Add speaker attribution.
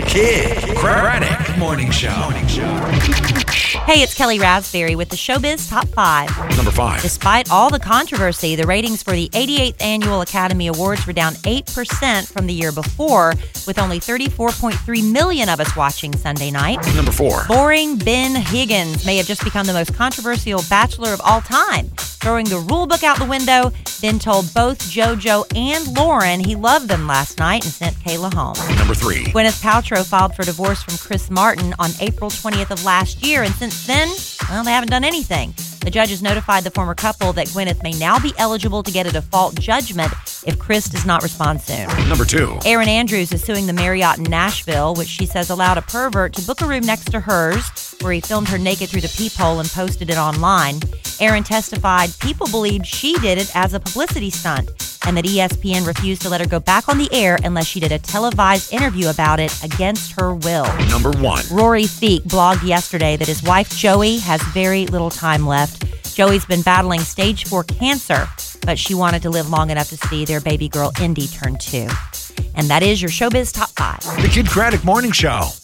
Speaker 1: Kid Craddock Morning Show.
Speaker 2: Hey, it's Kelly Raspberry with the Showbiz Top 5.
Speaker 1: Number 5.
Speaker 2: Despite all the controversy, the ratings for the 88th Annual Academy Awards were down 8% from the year before, with only 34.3 million of us watching Sunday night.
Speaker 1: Number 4.
Speaker 2: Boring Ben Higgins may have just become the most controversial bachelor of all time. Throwing the rule book out the window, Ben told both JoJo and Lauren he loved them last night and sent Kayla home.
Speaker 1: Number 3.
Speaker 2: Gwyneth Paltrow filed for divorce from Chris Martin on April 20th of last year, and since then, well, they haven't done anything. The judges notified the former couple that Gwyneth may now be eligible to get a default judgment if Chris does not respond soon.
Speaker 1: Number 2.
Speaker 2: Erin Andrews is suing the Marriott in Nashville, which she says allowed a pervert to book a room next to hers, where he filmed her naked through the peephole and posted it online. Erin testified people believed she did it as a publicity stunt, and that ESPN refused to let her go back on the air unless she did a televised interview about it against her will.
Speaker 1: Number 1.
Speaker 2: Rory Thieck blogged yesterday that his wife Joey has very little time left. Joey's been battling stage 4 cancer, but she wanted to live long enough to see their baby girl Indy turn 2. And that is your Showbiz Top 5.
Speaker 1: The Kid Craddock Morning Show.